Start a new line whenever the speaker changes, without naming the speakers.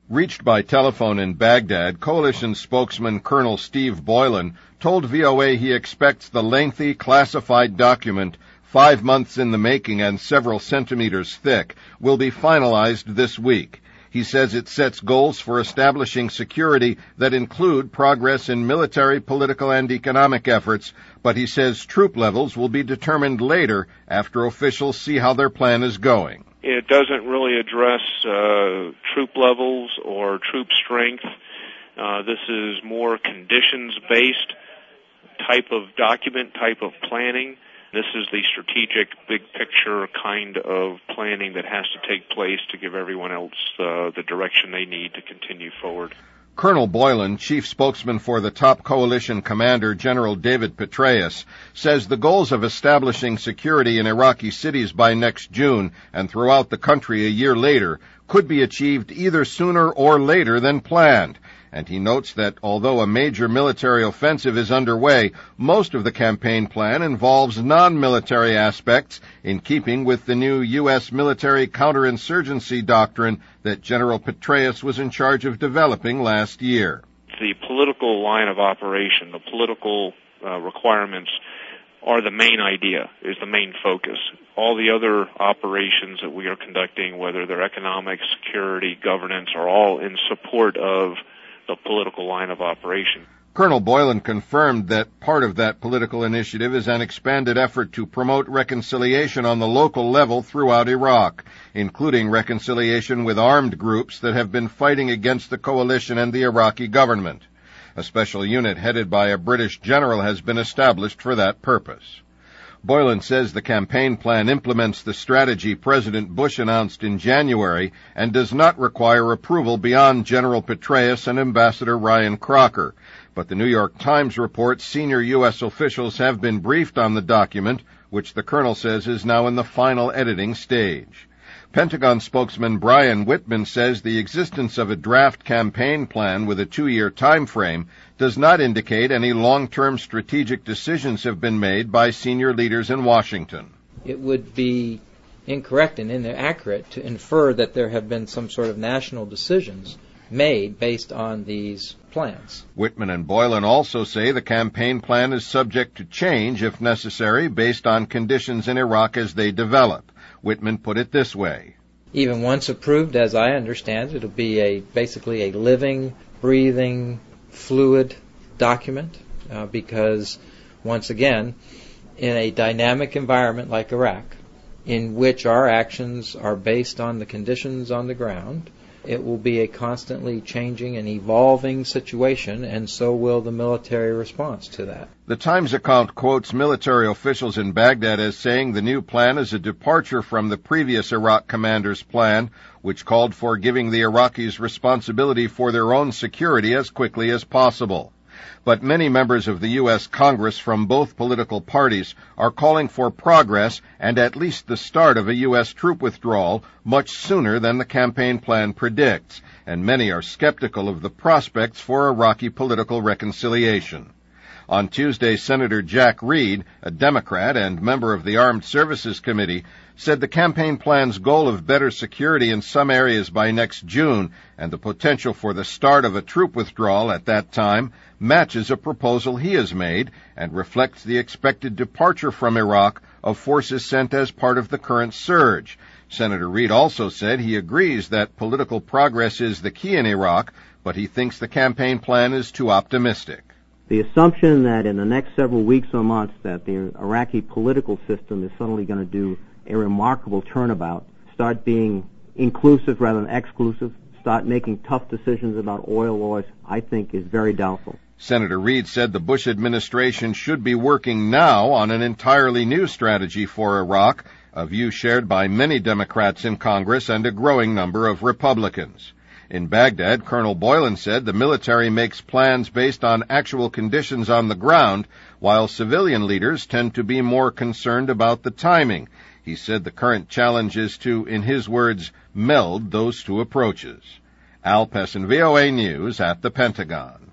Reached by telephone in Baghdad, coalition spokesman Colonel Steve Boylan told VOA he expects the lengthy, classified document, 5 months in the making and several centimeters thick, will be finalized this week. He says it sets goals for establishing security that include progress in military, political, and economic efforts, but he says troop levels will be determined later after officials see how their plan is going.
It doesn't really address troop levels or troop strength. This is more conditions-based type of document, type of planning. This is the strategic, big-picture kind of planning that has to take place to give everyone else the direction they need to continue forward.
Colonel Boylan, chief spokesman for the top coalition commander, General David Petraeus, says the goals of establishing security in Iraqi cities by next June and throughout the country a year later could be achieved either sooner or later than planned. And he notes that although a major military offensive is underway, most of the campaign plan involves non-military aspects in keeping with the new U.S. military counterinsurgency doctrine that General Petraeus was in charge of developing last year.
The political line of operation, the political requirements are the main idea, is the main focus. All the other operations that we are conducting, whether they're economic, security, governance, are all in support of the political line of operation.
Colonel Boylan confirmed that part of that political initiative is an expanded effort to promote reconciliation on the local level throughout Iraq, including reconciliation with armed groups that have been fighting against the coalition and the Iraqi government. A special unit headed by a British general has been established for that purpose. Boylan says the campaign plan implements the strategy President Bush announced in January and does not require approval beyond General Petraeus and Ambassador Ryan Crocker. But the New York Times reports senior U.S. officials have been briefed on the document, which the colonel says is now in the final editing stage. Pentagon spokesman Brian Whitman says the existence of a draft campaign plan with a 2-year time frame does not indicate any long-term strategic decisions have been made by senior leaders in Washington.
It would be incorrect and inaccurate to infer that there have been some sort of national decisions made based on these plans.
Whitman and Boylan also say the campaign plan is subject to change, if necessary, based on conditions in Iraq as they develop. Whitman put it this way.
Even once approved, as I understand it, it'll be basically a living, breathing, fluid document because, once again, in a dynamic environment like Iraq, in which our actions are based on the conditions on the ground, it will be a constantly changing and evolving situation, and so will the military response to that.
The Times account quotes military officials in Baghdad as saying the new plan is a departure from the previous Iraq commander's plan, which called for giving the Iraqis responsibility for their own security as quickly as possible. But many members of the U.S. Congress from both political parties are calling for progress and at least the start of a U.S. troop withdrawal much sooner than the campaign plan predicts, and many are skeptical of the prospects for Iraqi political reconciliation. On Tuesday, Senator Jack Reed, a Democrat and member of the Armed Services Committee, said the campaign plan's goal of better security in some areas by next June and the potential for the start of a troop withdrawal at that time matches a proposal he has made and reflects the expected departure from Iraq of forces sent as part of the current surge. Senator Reed also said he agrees that political progress is the key in Iraq, but he thinks the campaign plan is too optimistic.
The assumption that in the next several weeks or months that the Iraqi political system is suddenly going to do a remarkable turnabout, start being inclusive rather than exclusive, start making tough decisions about oil laws, I think is very doubtful.
Senator Reed said the Bush administration should be working now on an entirely new strategy for Iraq, a view shared by many Democrats in Congress and a growing number of Republicans. In Baghdad, Colonel Boylan said the military makes plans based on actual conditions on the ground, while civilian leaders tend to be more concerned about the timing. He said the current challenge is to, in his words, meld those two approaches. Al Pessin, VOA News at the Pentagon.